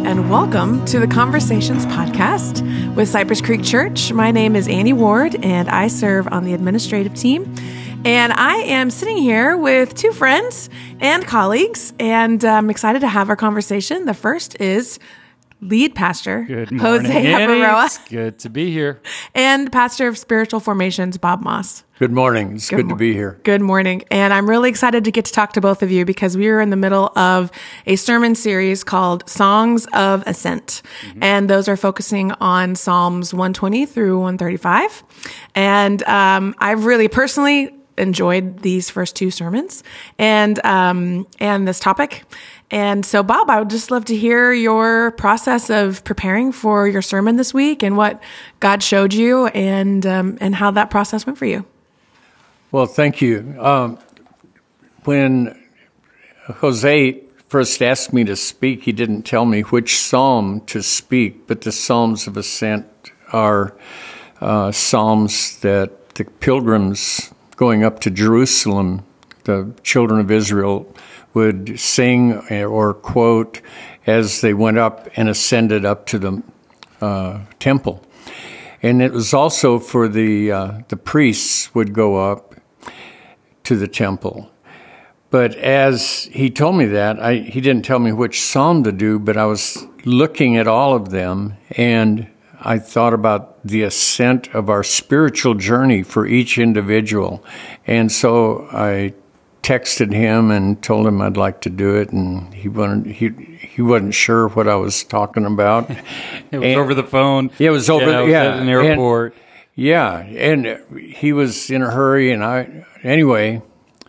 and welcome to the Conversations podcast with Cypress Creek Church. My name is Annie Ward, and I serve on the administrative team. And I am sitting here with two friends and colleagues, and I'm excited to have our conversation. The first is lead pastor, Good morning, Jose Abaroa. It's good to be here. And pastor of spiritual formations, Bob Moss. Good morning. It's good to be here. Good morning. And I'm really excited to get to talk to both of you because we are in the middle of a sermon series called Songs of Ascent. Mm-hmm. And those are focusing on Psalms 120 through 135. And I've really personally enjoyed these first two sermons and this topic. And so, Bob, I would just love to hear your process of preparing for your sermon this week and what God showed you and how that process went for you. Well, thank you. When Jose first asked me to speak, he didn't tell me which psalm to speak, but the Psalms of Ascent are psalms that the pilgrims going up to Jerusalem, the children of Israel, would sing or quote as they went up and ascended up to the temple. And it was also for the priests would go up to the temple. But as he told me that, he didn't tell me which psalm to do, but I was looking at all of them, and I thought about the ascent of our spiritual journey for each individual. And so I texted him and told him I'd like to do it, and he wasn't sure what I was talking about. It was over the phone. Yeah, it was over. At an airport. And he was in a hurry, and anyway.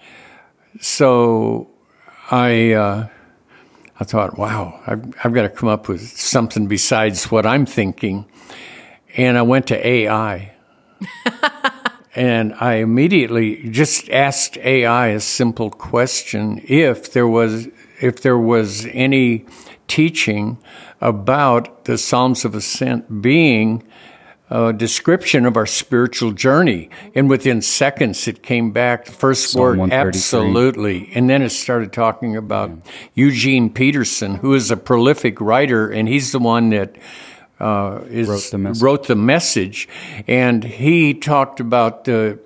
So I thought, wow, I've got to come up with something besides what I'm thinking, and I went to AI. And I immediately just asked AI a simple question: if there was any teaching about the Psalms of Ascent being a description of our spiritual journey. And within seconds, it came back. The first word, absolutely. And then it started talking about Eugene Peterson, who is a prolific writer, and he's the one that wrote the message, and he talked about the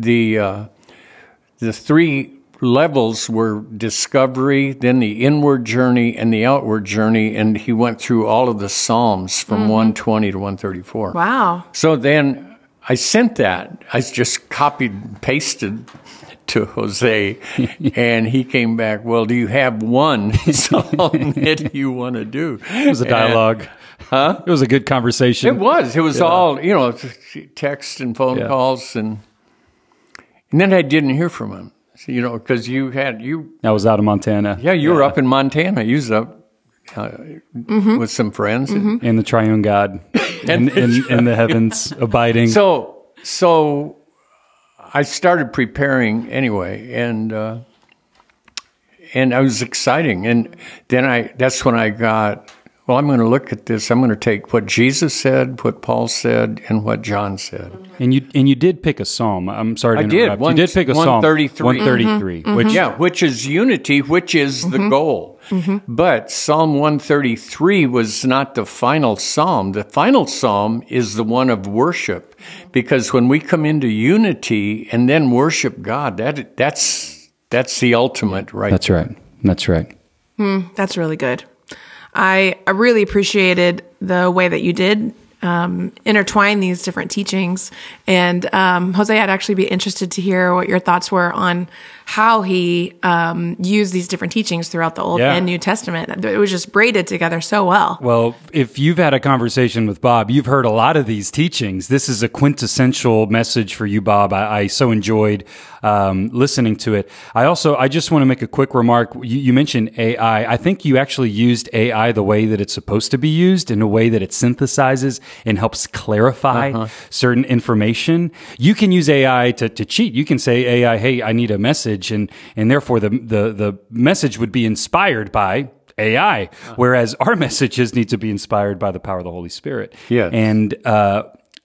three levels were discovery, then the inward journey, and the outward journey, and he went through all of the Psalms from 120 to 134. Wow. So then I sent that. I just copied and pasted to Jose, and he came back, well, do you have one psalm that you want to do? It was a dialogue. It was a good conversation. It was. It was all, text and phone calls, and then I didn't hear from him. Because I was out of Montana. Yeah, you were up in Montana. You was up with some friends. And the triune God in the heavens abiding. So I started preparing anyway, and I was exciting. And then that's when I got, well, I'm going to look at this. I'm going to take what Jesus said, what Paul said, and what John said. And you did pick a psalm. I'm sorry to interrupt. You did pick a psalm. 133. Which is unity, which is the goal. But Psalm 133 was not the final psalm. The final psalm is the one of worship, because when we come into unity and then worship God, that's the ultimate, right? That's right. That's right. That's really good. I really appreciated the way that you did intertwine these different teachings. And Jose, I'd actually be interested to hear what your thoughts were on how he used these different teachings throughout the Old and New Testament. It was just braided together so well. Well, if you've had a conversation with Bob, you've heard a lot of these teachings. This is a quintessential message for you, Bob. I so enjoyed listening to it. I just want to make a quick remark. You mentioned AI. I think you actually used AI the way that it's supposed to be used, in a way that it synthesizes and helps clarify certain information. You can use AI to cheat. You can say, AI, hey, I need a message, and therefore the message would be inspired by AI, whereas our messages need to be inspired by the power of the Holy Spirit. Yeah. And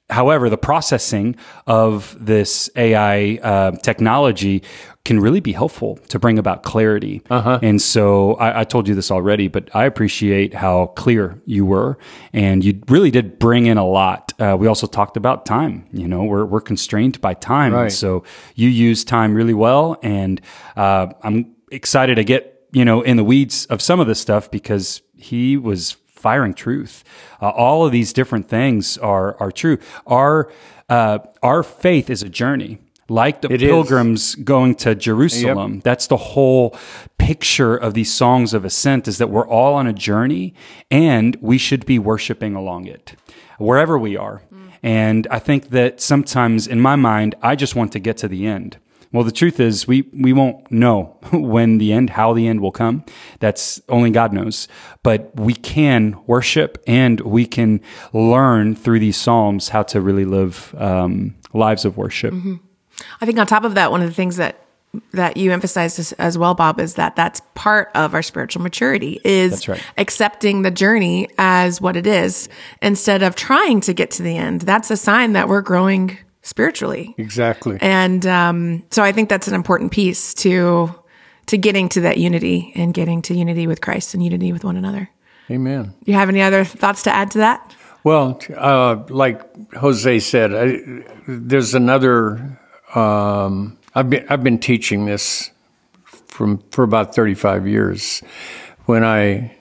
However, the processing of this AI technology can really be helpful to bring about clarity. And so I told you this already, but I appreciate how clear you were, and you really did bring in a lot. We also talked about time. We're constrained by time. Right. And so you use time really well, and I'm excited to get, in the weeds of some of this stuff, because he was firing truth. All of these different things are true. Our faith is a journey. Like the pilgrims going to Jerusalem. Yep. That's the whole picture of these songs of ascent, is that we're all on a journey, and we should be worshiping along it, wherever we are. And I think that sometimes, in my mind, I just want to get to the end. Well, the truth is, we won't know how the end will come. That's only God knows. But we can worship, and we can learn through these Psalms how to really live lives of worship. Mm-hmm. I think on top of that, one of the things that you emphasized as well, Bob, is that that's part of our spiritual maturity, is accepting the journey as what it is, instead of trying to get to the end. That's a sign that we're growing spiritually. Exactly. And so I think that's an important piece to getting to that unity, and getting to unity with Christ and unity with one another. Amen. Do you have any other thoughts to add to that? Well, like Jose said, there's another. I've been teaching this for about 35 years. When I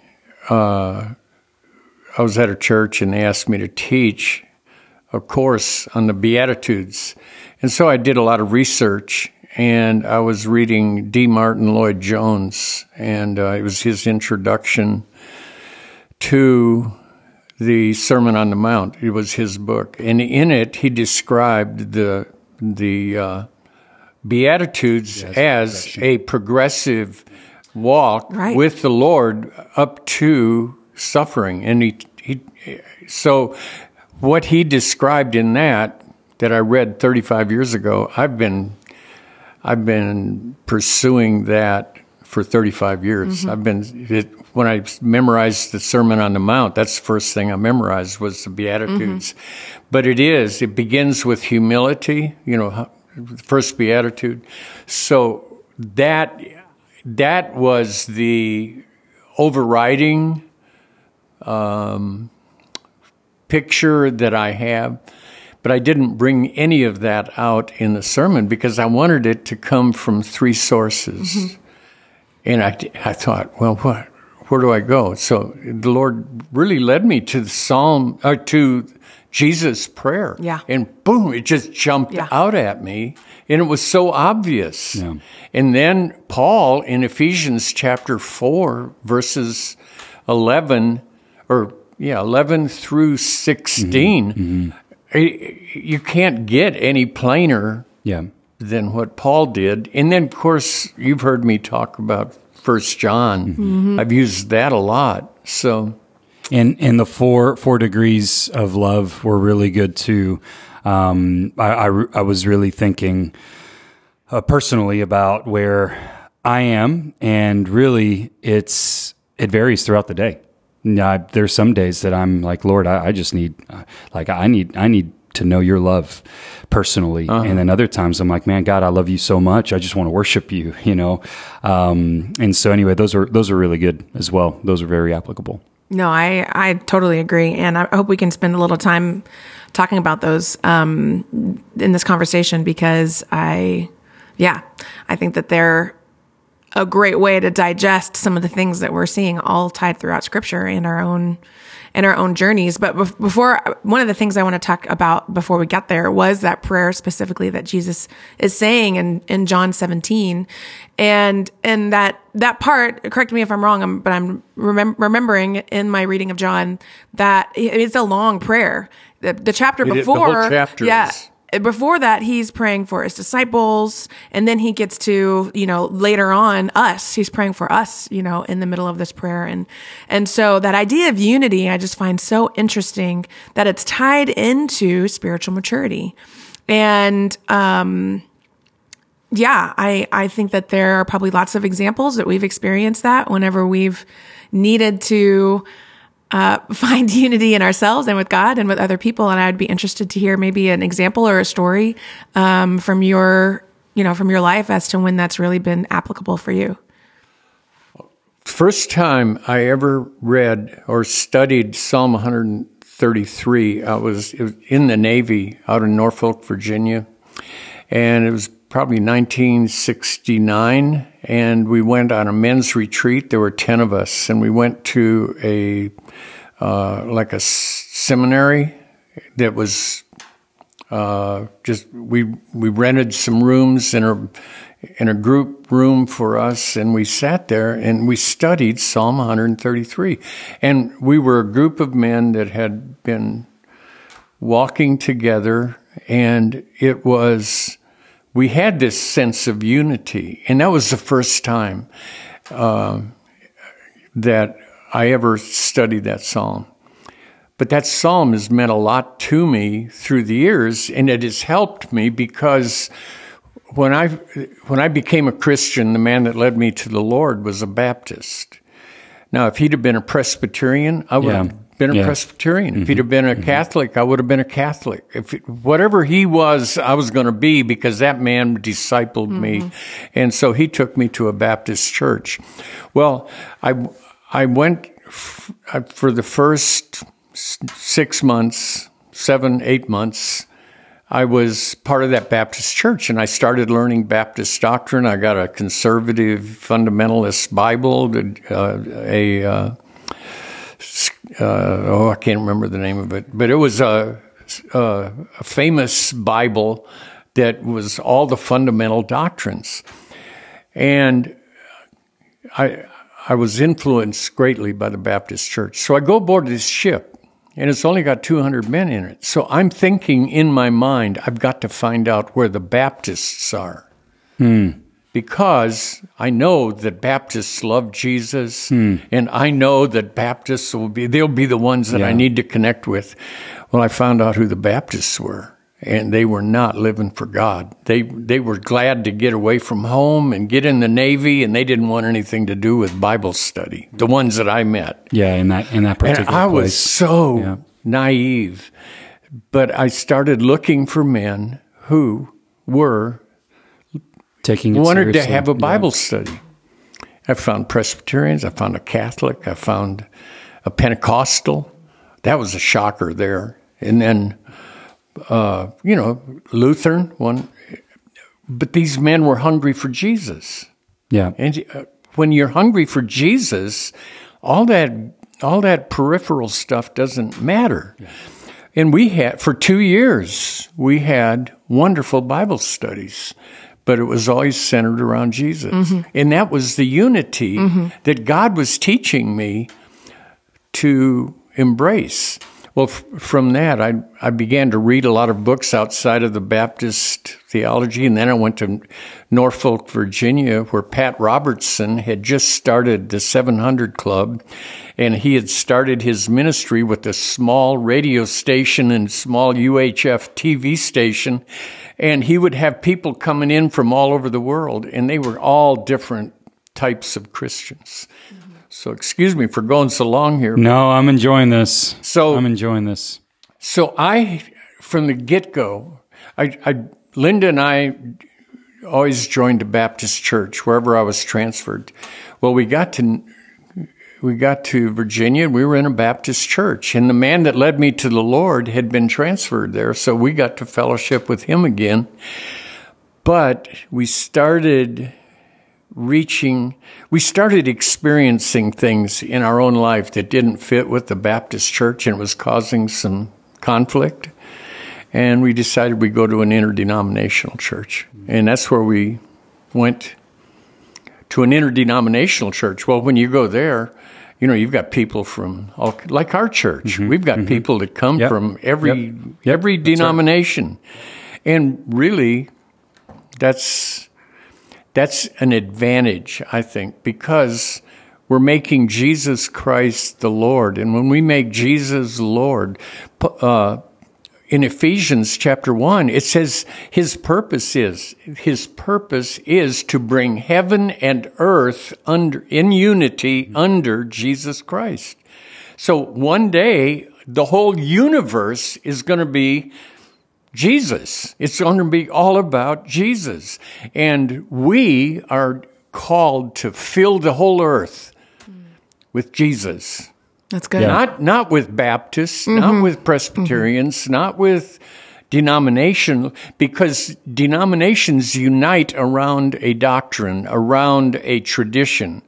was at a church, and they asked me to teach a course on the Beatitudes, and so I did a lot of research. And I was reading D. Martin Lloyd-Jones, and it was his introduction to the Sermon on the Mount. It was his book, and in it he described the Beatitudes as a progressive walk with the Lord up to suffering. And so what he described in that I read 35 years ago, I've been pursuing that for 35 years. Mm-hmm. When I memorized the Sermon on the Mount, that's the first thing I memorized was the Beatitudes. Mm-hmm. But it begins with humility, the first Beatitude. So that was the overriding picture that I have. But I didn't bring any of that out in the sermon, because I wanted it to come from three sources. Mm-hmm. And I thought, well, where do I go? So the Lord really led me to the to Jesus' prayer. Yeah. And boom, it just jumped out at me. And it was so obvious. Yeah. And then Paul in Ephesians chapter 4, verses 11 through 16, mm-hmm. You can't get any plainer than what Paul did. And then, of course, you've heard me talk about 1 John. Mm-hmm. I've used that a lot. So, and the four degrees of love were really good too. I was really thinking personally about where I am, and really it varies throughout the day. There's some days that I'm like, Lord, I just need, I need to know your love personally. Uh-huh. And then other times I'm like, man, God, I love you so much. I just want to worship you, And so anyway, those are really good as well. Those are very applicable. No, I totally agree. And I hope we can spend a little time talking about those in this conversation, because I think that they're a great way to digest some of the things that we're seeing all tied throughout Scripture in our own journeys. But before, one of the things I want to talk about before we get there was that prayer specifically that Jesus is saying in John 17, and that part. Correct me if I'm wrong, but I'm remembering in my reading of John that it's a long prayer. The chapter before, the whole chapter is. Before that, he's praying for his disciples, and then he gets to, later on us. He's praying for us, in the middle of this prayer. And so that idea of unity, I just find so interesting that it's tied into spiritual maturity. And, I think that there are probably lots of examples that we've experienced that whenever we've needed to find unity in ourselves and with God and with other people. And I'd be interested to hear maybe an example or a story from your life as to when that's really been applicable for you. First time I ever read or studied Psalm 133, I was in the Navy out in Norfolk, Virginia, and it was probably 1969, and we went on a men's retreat. There were 10 of us, and we went to a seminary that was we rented some rooms in a group room for us, and we sat there and we studied Psalm 133. And we were a group of men that had been walking together, and we had this sense of unity. And that was the first time that I ever studied that psalm. But that psalm has meant a lot to me through the years, and it has helped me because when I became a Christian, the man that led me to the Lord was a Baptist. Now, if he'd have been a Presbyterian, I would have been a Presbyterian. Mm-hmm. If he'd have been a Catholic, I would have been a Catholic. Whatever he was, I was going to be, because that man discipled me. And so he took me to a Baptist church. Well, I went for the first 6 months, 7-8 months, I was part of that Baptist church, and I started learning Baptist doctrine. I got a conservative fundamentalist Bible, I can't remember the name of it, but it was a famous Bible that was all the fundamental doctrines. And I was influenced greatly by the Baptist church. So I go aboard this ship, and it's only got 200 men in it. So I'm thinking in my mind, I've got to find out where the Baptists are. Because I know that Baptists love Jesus, and I know that Baptists they'll be the ones that I need to connect with. Well, I found out who the Baptists were, and they were not living for God. They were glad to get away from home and get in the Navy, and they didn't want anything to do with Bible study, the ones that I met. Yeah, in that particular and I place. was so naive. But I started looking for men who were wanted to have a Bible study. I found Presbyterians, I found a Catholic, I found a Pentecostal. That was a shocker there. And then, Lutheran one. But these men were hungry for Jesus. Yeah. And when you're hungry for Jesus, all that peripheral stuff doesn't matter. Yeah. And for 2 years, we had wonderful Bible studies. But it was always centered around Jesus. Mm-hmm. And that was the unity that God was teaching me to embrace. Well, from that, I began to read a lot of books outside of the Baptist theology, and then I went to Norfolk, Virginia, where Pat Robertson had just started the 700 Club, and he had started his ministry with a small radio station and small UHF TV station, and he would have people coming in from all over the world, and they were all different types of Christians. So excuse me for going so long here. No, I'm enjoying this. So I, from the get-go, Linda and I always joined a Baptist church wherever I was transferred. Well, we got to Virginia, and we were in a Baptist church, and the man that led me to the Lord had been transferred there, so we got to fellowship with him again. But we started experiencing things in our own life that didn't fit with the Baptist church, and it was causing some conflict. And we decided we'd go to an interdenominational church. And that's where we went, to an interdenominational church. Well, when you go there, you've got people from like our church. We've got people that come from every denomination. Right. And really, that's an advantage, I think, because we're making Jesus Christ the Lord. And when we make Jesus Lord, in Ephesians chapter 1, it says his purpose is to bring heaven and earth in unity under Jesus Christ. So one day, the whole universe is going to be Jesus. It's going to be all about Jesus. And we are called to fill the whole earth with Jesus. That's good. Not with Baptists, not with Presbyterians, not with denomination, because denominations unite around a doctrine, around a tradition.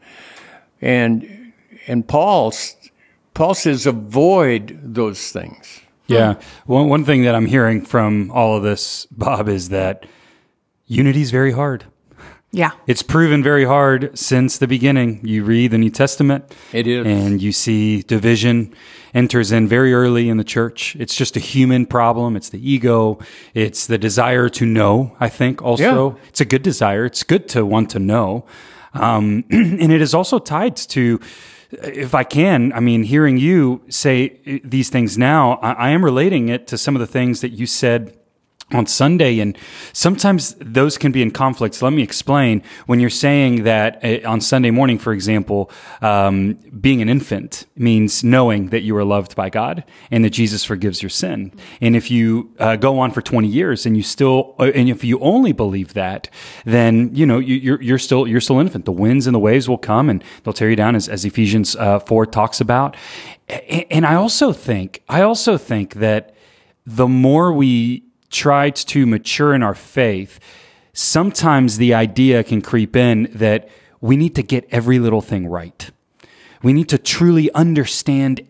And Paul says avoid those things. Yeah. One thing that I'm hearing from all of this, Bob, is that unity is very hard. Yeah. It's proven very hard since the beginning. You read the New Testament. It is. And you see division enters in very early in the church. It's just a human problem. It's the ego. It's the desire to know, I think, also. Yeah. It's a good desire. It's good to want to know. And it is also tied to, if I can, I mean, hearing you say these things now, I am relating it to some of the things that you said on Sunday, and sometimes those can be in conflicts. Let me explain. When you're saying that on Sunday morning, for example, being an infant means knowing that you are loved by God and that Jesus forgives your sin. And if you go on for 20 years and if you only believe that, then you're still infant. The winds and the waves will come and they'll tear you down, as Ephesians 4 talks about. And I also think that the more we tried to mature in our faith, sometimes the idea can creep in that we need to get every little thing right. We need to truly understand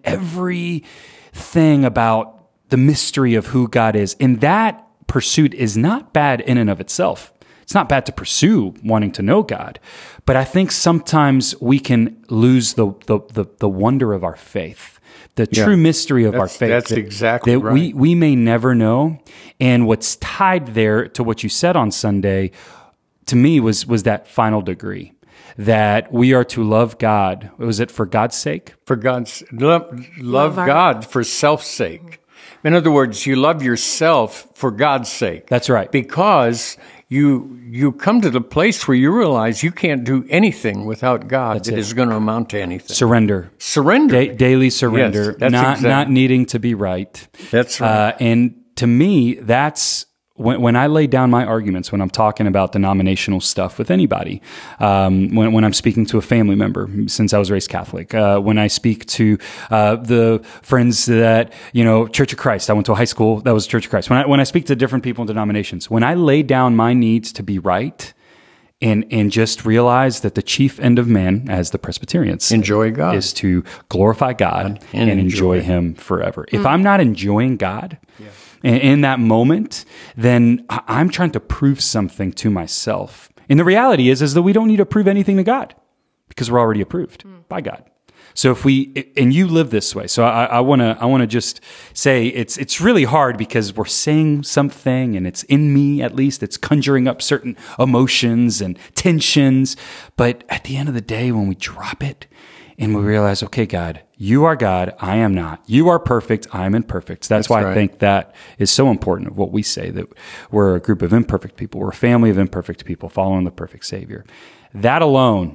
everything about the mystery of who God is. And that pursuit is not bad in and of itself. It's not bad to pursue wanting to know God. But I think sometimes we can lose the wonder of our faith. The true mystery of our faith. That's exactly right. We may never know. And what's tied there to what you said on Sunday, to me, was that final degree. That we are to love God. Was it for God's sake? For God's love God for self's sake. In other words, you love yourself for God's sake. That's right. Because you come to the place where you realize you can't do anything without God that is going to amount to anything. Surrender. Daily surrender. Yes, not needing to be right. That's right. And to me, that's when I lay down my arguments, when I'm talking about denominational stuff with anybody, when I'm speaking to a family member, since I was raised Catholic, when I speak to the friends that, Church of Christ, I went to a high school that was Church of Christ. When I speak to different people in denominations, when I lay down my needs to be right, and just realize that the chief end of man, as the Presbyterians enjoy God, is to glorify God and enjoy Him forever. If I'm not enjoying God in that moment, then I'm trying to prove something to myself. And the reality is that we don't need to prove anything to God because we're already approved by God. So and you live this way. So I want to just say it's really hard because we're saying something and it's in me, at least it's conjuring up certain emotions and tensions. But at the end of the day, when we drop it and we realize, okay, God, you are God, I am not. You are perfect, I am imperfect. That's why right. I think that is so important of what we say, that we're a group of imperfect people. We're a family of imperfect people following the perfect Savior. That alone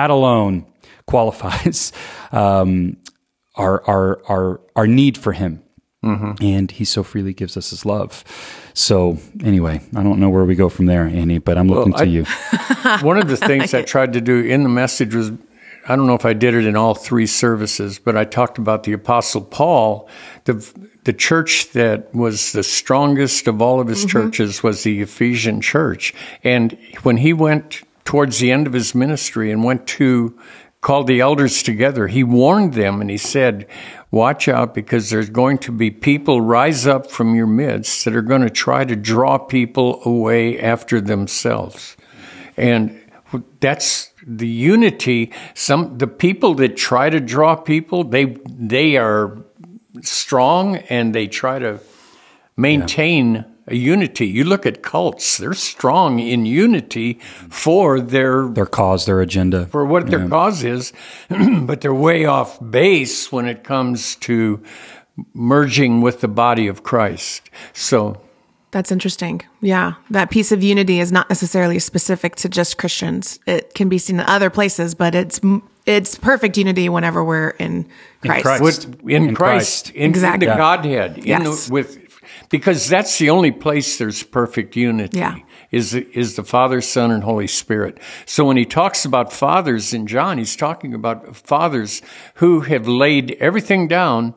qualifies our need for Him. Mm-hmm. And He so freely gives us His love. So anyway, I don't know where we go from there, Annie, but I'm looking to you. One of the things I tried to do in the message was, I don't know if I did it in all three services, but I talked about the Apostle Paul. The church that was the strongest of all of his churches was the Ephesian church. And when he went towards the end of his ministry and called the elders together, he warned them and he said, watch out, because there's going to be people rise up from your midst that are going to try to draw people away after themselves. And that's the unity. The people that try to draw people, they are strong and they try to maintain a unity. You look at cults; they're strong in unity for their cause, their agenda, for what their cause is, but they're way off base when it comes to merging with the body of Christ. So. That's interesting. Yeah. That piece of unity is not necessarily specific to just Christians. It can be seen in other places, but it's it's perfect unity whenever we're in Christ. In Christ. Exactly. In the Godhead. Yes. Because that's the only place there's perfect unity. Yeah. Is the Father, Son, and Holy Spirit. So when he talks about fathers in John, he's talking about fathers who have laid everything down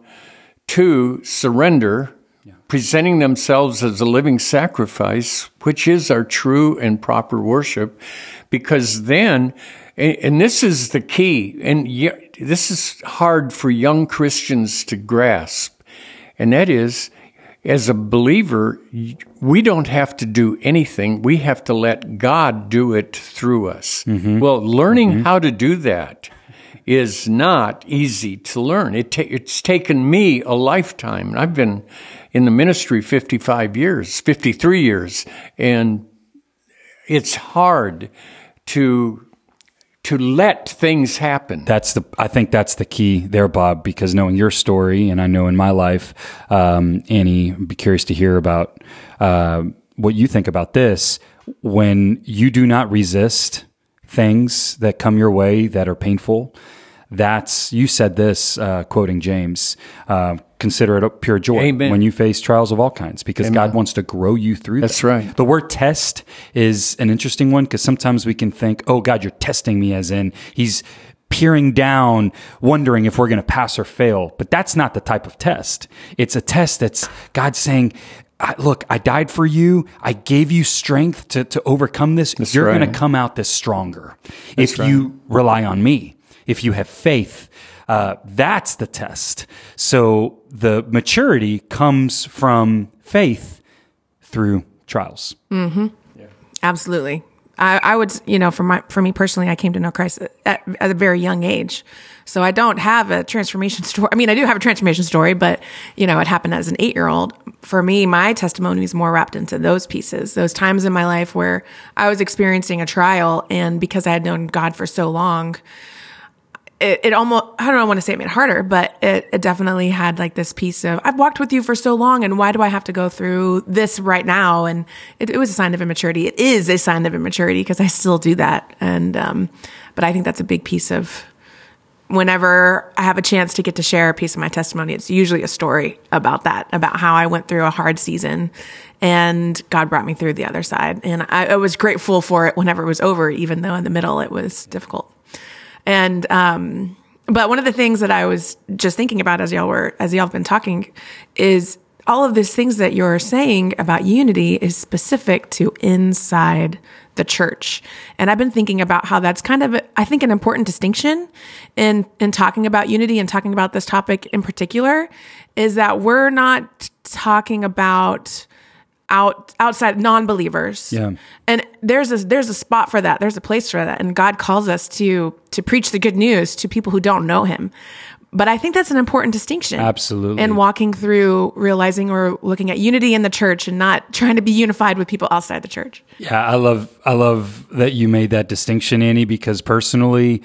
to surrender, presenting themselves as a living sacrifice, which is our true and proper worship, because then, and this is the key, and this is hard for young Christians to grasp, and that is, as a believer, we don't have to do anything. We have to let God do it through us. Mm-hmm. Well, learning how to do that is not easy to learn. It's taken me a lifetime. I've been in the ministry 53 years, and it's hard to let things happen. I think that's the key there, Bob, because knowing your story, and I know in my life, Annie, I'd be curious to hear about what you think about this. When you do not resist things that come your way that are painful, you said this, quoting James, consider it pure joy. Amen. When you face trials of all kinds, because God wants to grow you through That's them. right. The word test is an interesting one, because sometimes we can think, oh, God, you're testing me, as in he's peering down, wondering if we're going to pass or fail. But that's not the type of test. It's a test that's God saying, look, I died for you. I gave you strength to overcome this. You're going to come out this stronger if you rely on me. If you have faith, that's the test. So the maturity comes from faith through trials. Mm-hmm. Yeah. Absolutely. I would, for me personally, I came to know Christ at a very young age. So I don't have a transformation story. I mean, I do have a transformation story, but, it happened as an 8-year-old. For me, my testimony is more wrapped into those pieces, those times in my life where I was experiencing a trial. And because I had known God for so long, it almost, I don't want to say it made it harder, but it definitely had like this piece of, I've walked with you for so long, and why do I have to go through this right now? And it was a sign of immaturity. It is a sign of immaturity, because I still do that. And, but I think that's a big piece of, whenever I have a chance to get to share a piece of my testimony, it's usually a story about that, about how I went through a hard season and God brought me through the other side. And I was grateful for it whenever it was over, even though in the middle it was difficult. And, but one of the things that I was just thinking about as y'all have been talking is all of these things that you're saying about unity is specific to inside the church. And I've been thinking about how that's kind of, I think, an important distinction in talking about unity and talking about this topic in particular, is that we're not talking about outside non-believers. Yeah. And there's a spot for that. There's a place for that. And God calls us to preach the good news to people who don't know him. But I think that's an important distinction. Absolutely. And walking through realizing we're looking at unity in the church and not trying to be unified with people outside the church. Yeah, I love that you made that distinction, Annie, because personally,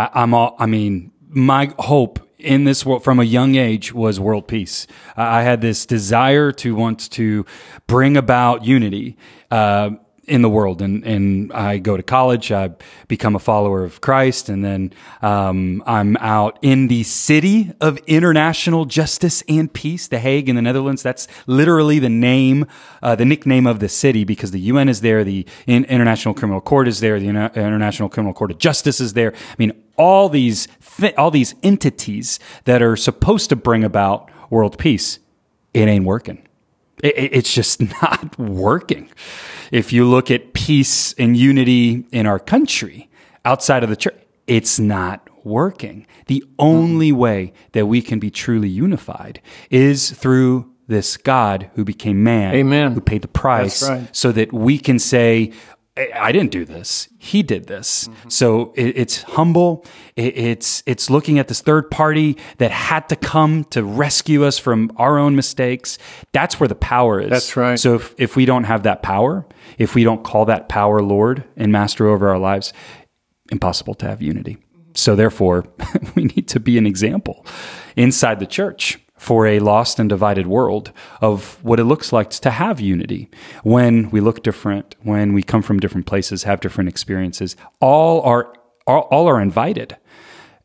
my hope in this world from a young age was world peace. I had this desire to want to bring about unity in the world. And I go to college, I become a follower of Christ, and then I'm out in the city of international justice and peace, The Hague in the Netherlands. That's literally the name, the nickname of the city, because the UN is there, the International Criminal Court is there, the International Criminal Court of Justice is there. I mean, all these entities that are supposed to bring about world peace, it ain't working. It's just not working. If you look at peace and unity in our country outside of the church, it's not working. The only way that we can be truly unified is through this God who became man, Amen. Who paid the price, That's right. so that we can say, I didn't do this. He did this. Mm-hmm. So it's humble. It's looking at this third party that had to come to rescue us from our own mistakes. That's where the power is. That's right. So if we don't have that power, if we don't call that power Lord and Master over our lives, impossible to have unity. So therefore, we need to be an example inside the church for a lost and divided world of what it looks like to have unity. When we look different, when we come from different places, have different experiences, all are invited.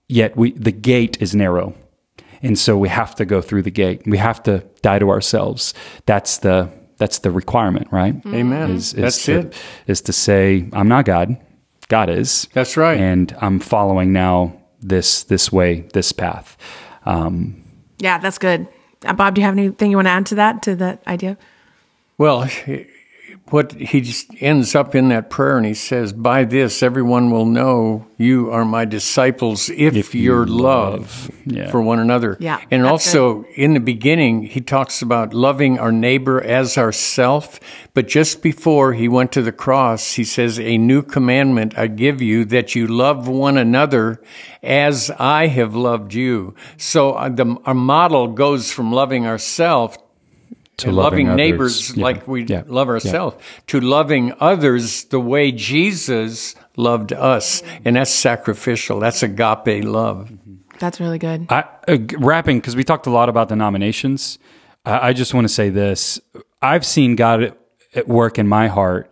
yet the gate is narrow. And so we have to go through the gate. We have to die to ourselves. That's the requirement, right? Amen. That's it. Is to say, I'm not God. God is. That's right. And I'm following now this way, this path. Yeah, that's good. Bob, do you have anything you want to add to that idea? Well, what he just ends up in that prayer, and he says, by this everyone will know you are my disciples if your love for one another. Yeah, and also good. In the beginning, he talks about loving our neighbor as ourself. But just before he went to the cross, he says, a new commandment I give you, that you love one another as I have loved you. So our model goes from loving ourselves to loving neighbors like we love ourselves, to loving others the way Jesus loved us. And that's sacrificial. That's agape love. That's really good. Wrapping, because we talked a lot about denominations, I just want to say this. I've seen God at work in my heart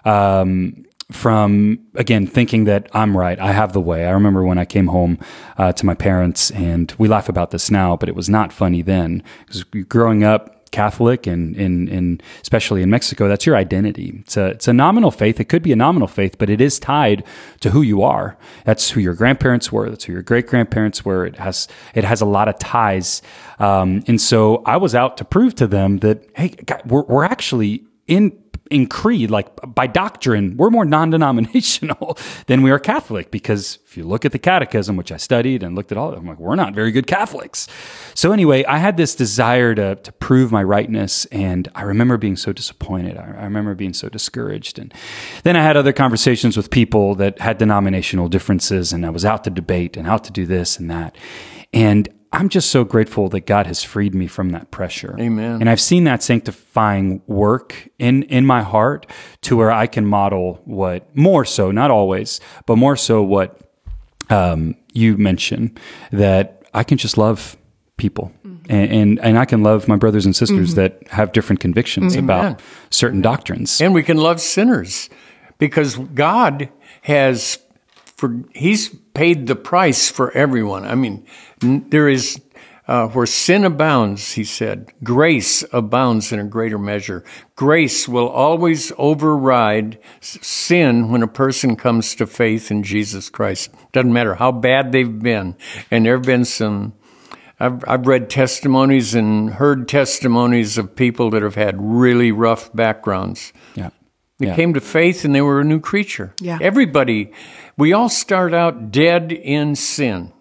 from, again, thinking that I'm right. I have the way. I remember when I came home to my parents, and we laugh about this now, but it was not funny then. Because growing up Catholic and especially in Mexico, that's your identity. It's a nominal faith. It could be a nominal faith, but it is tied to who you are. That's who your grandparents were. That's who your great grandparents were. It has a lot of ties. And so I was out to prove to them that, hey, God, we're actually in creed, like by doctrine, we're more non-denominational than we are Catholic, because if you look at the catechism, which I studied and looked at all of them, I'm like, we're not very good Catholics. So anyway, I had this desire to prove my rightness, and I remember being so disappointed. I remember being so discouraged. And then I had other conversations with people that had denominational differences, and I was out to debate and out to do this and that. And I'm just so grateful that God has freed me from that pressure. Amen. And I've seen that sanctifying work in my heart to where I can model what, more so, not always, but more so what you mentioned, that I can just love people. And I can love my brothers and sisters that have different convictions about certain doctrines. And we can love sinners, because God has, He's paid the price for everyone. I mean, there is, where sin abounds, he said, grace abounds in a greater measure. Grace will always override sin when a person comes to faith in Jesus Christ. Doesn't matter how bad they've been. And there have been some, I've read testimonies and heard testimonies of people that have had really rough backgrounds. Yeah. They came to faith and they were a new creature. Yeah. Everybody, we all start out dead in sin.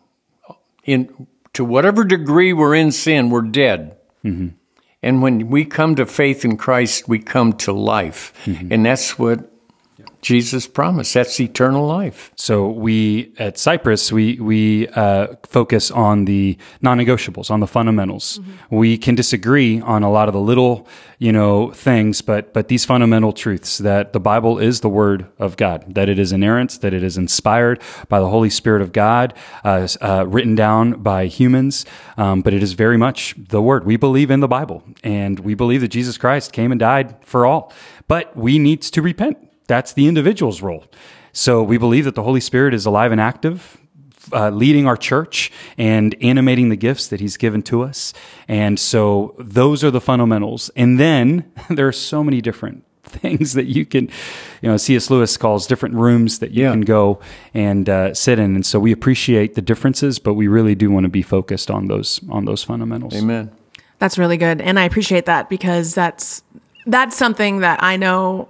To whatever degree we're in sin, we're dead. Mm-hmm. And when we come to faith in Christ, we come to life. Mm-hmm. And that's what Jesus promised. That's eternal life. So we at Cypress, we focus on the non-negotiables, on the fundamentals. Mm-hmm. We can disagree on a lot of the little, things, but these fundamental truths, that the Bible is the Word of God, that it is inerrant, that it is inspired by the Holy Spirit of God, written down by humans, but it is very much the Word. We believe in the Bible, and we believe that Jesus Christ came and died for all, but we need to repent. That's the individual's role. So we believe that the Holy Spirit is alive and active, leading our church and animating the gifts that he's given to us. And so those are the fundamentals. And then there are so many different things that you can, C.S. Lewis calls different rooms that you can go and sit in. And so we appreciate the differences, but we really do want to be focused on those fundamentals. Amen. That's really good. And I appreciate that, because that's something that I know,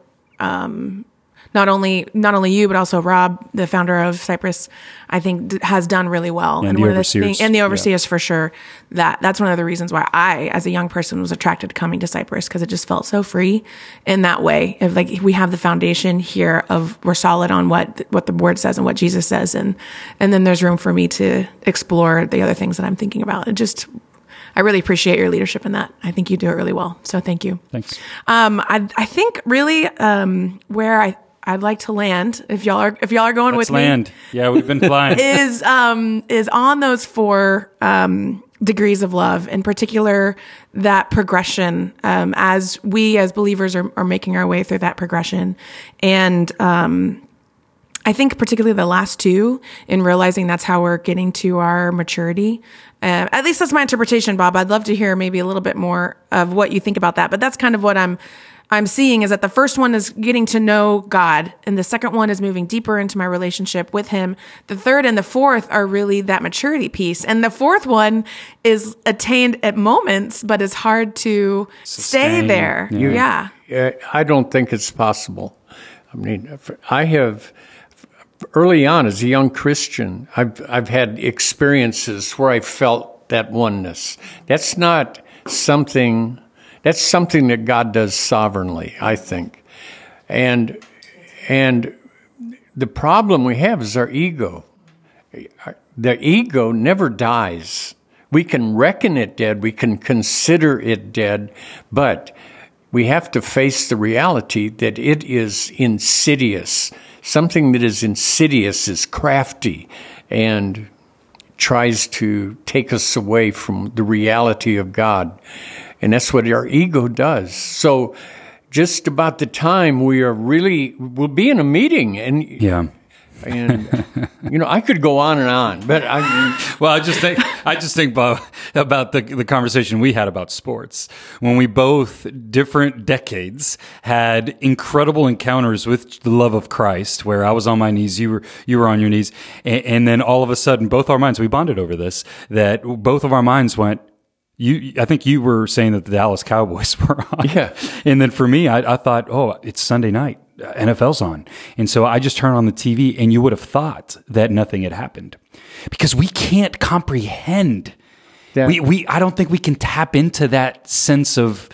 not only you, but also Rob, the founder of Cypress, I think has done really well. And the overseers. And the overseers, for sure. That's one of the reasons why I, as a young person, was attracted to coming to Cypress, because it just felt so free in that way. If, we have the foundation here of, we're solid on what the Word says and what Jesus says. And then there's room for me to explore the other things that I'm thinking about. I really appreciate your leadership in that. I think you do it really well. So thank you. Thanks. I think really, where I'd like to land, if y'all are going Let's with me. land. Yeah, we've been flying. is on those 4 degrees of love, in particular, that progression, as we as believers are making our way through that progression. And I think particularly the last two, in realizing that's how we're getting to our maturity. At least that's my interpretation, Bob. I'd love to hear maybe a little bit more of what you think about that. But that's kind of what I'm seeing, is that the first one is getting to know God, and the second one is moving deeper into my relationship with him. The third and the fourth are really that maturity piece. And the fourth one is attained at moments, but is hard to stay there. Yeah. I don't think it's possible. I mean, I have, early on as a young Christian, I've had experiences where I felt that oneness. That's something that God does sovereignly, I think. And the problem we have is our ego. The ego never dies. We can reckon it dead, we can consider it dead, but we have to face the reality that it is insidious. Something that is insidious is crafty and tries to take us away from the reality of God. And that's what our ego does. So just about the time we'll be in a meeting and I could go on and on, but I just think, Bob, about the conversation we had about sports when we both, different decades, had incredible encounters with the love of Christ, where I was on my knees, you were on your knees, and then all of a sudden, both our minds, we bonded over this, that both of our minds went. I think you were saying that the Dallas Cowboys were on. Yeah. And then for me, I thought, oh, it's Sunday night. NFL's on. And so I just turned on the TV, and you would have thought that nothing had happened, because we can't comprehend. Yeah. I don't think we can tap into that sense of,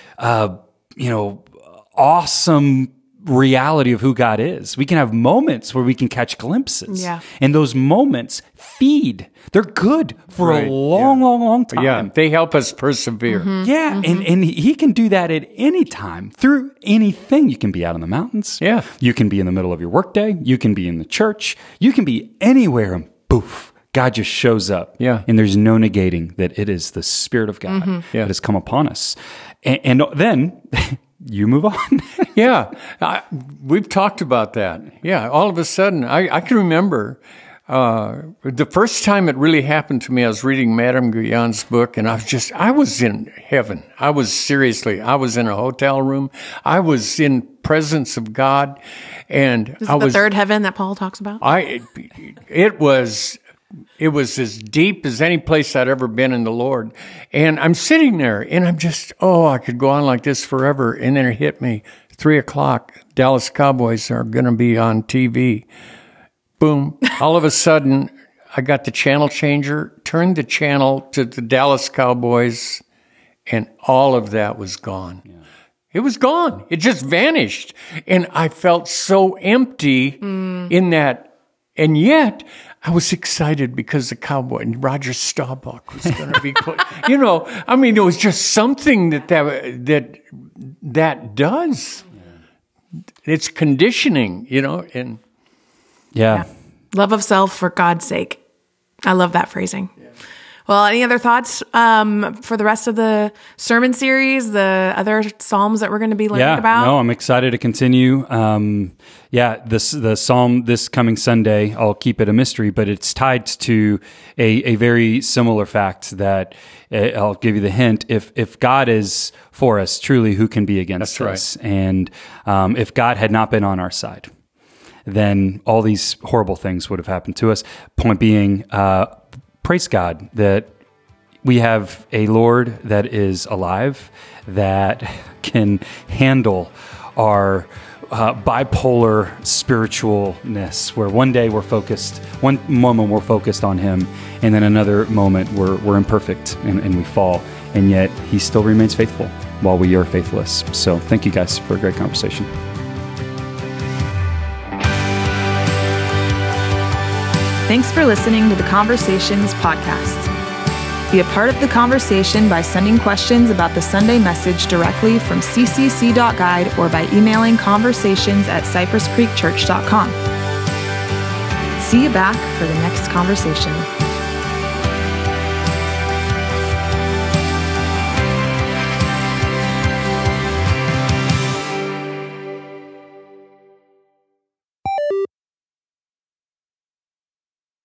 awesome reality of who God is. We can have moments where we can catch glimpses. Yeah. And those moments feed. They're good for a long time. Yeah, they help us persevere. Mm-hmm. Yeah, mm-hmm. And he can do that at any time through anything. You can be out in the mountains. Yeah. You can be in the middle of your workday. You can be in the church. You can be anywhere, and poof, God just shows up. Yeah. And there's no negating that it is the Spirit of God that has come upon us. And then you move on. Yeah, we've talked about that. Yeah, all of a sudden, I can remember the first time it really happened to me. I was reading Madame Guyon's book, and I was in heaven. I was in a hotel room. I was in presence of God, and This is the third heaven that Paul talks about. It was as deep as any place I'd ever been in the Lord. And I'm sitting there, and I'm just, I could go on like this forever. And then it hit me, 3:00, Dallas Cowboys are going to be on TV. Boom. All of a sudden, I got the channel changer, turned the channel to the Dallas Cowboys, and all of that was gone. Yeah. It was gone. It just vanished. And I felt so empty in that. And yet, I was excited because the Cowboy and Roger Staubach was going to be put. It was just something that does. Yeah. It's conditioning, and yeah. Love of self for God's sake. I love that phrasing. Yeah. Well, any other thoughts for the rest of the sermon series, the other Psalms that we're going to be learning about? No, I'm excited to continue. The Psalm this coming Sunday, I'll keep it a mystery, but it's tied to a very similar fact that I'll give you the hint. If God is for us, truly, who can be against us? Right. And if God had not been on our side, then all these horrible things would have happened to us. Point being, praise God that we have a Lord that is alive, that can handle our bipolar spiritualness, where one moment we're focused on Him, and then another moment we're imperfect and we fall, and yet He still remains faithful while we are faithless. So thank you guys for a great conversation. Thanks for listening to the Conversations podcast. Be a part of the conversation by sending questions about the Sunday message directly from ccc.guide or by emailing conversations@cypresscreekchurch.com. See you back for the next conversation.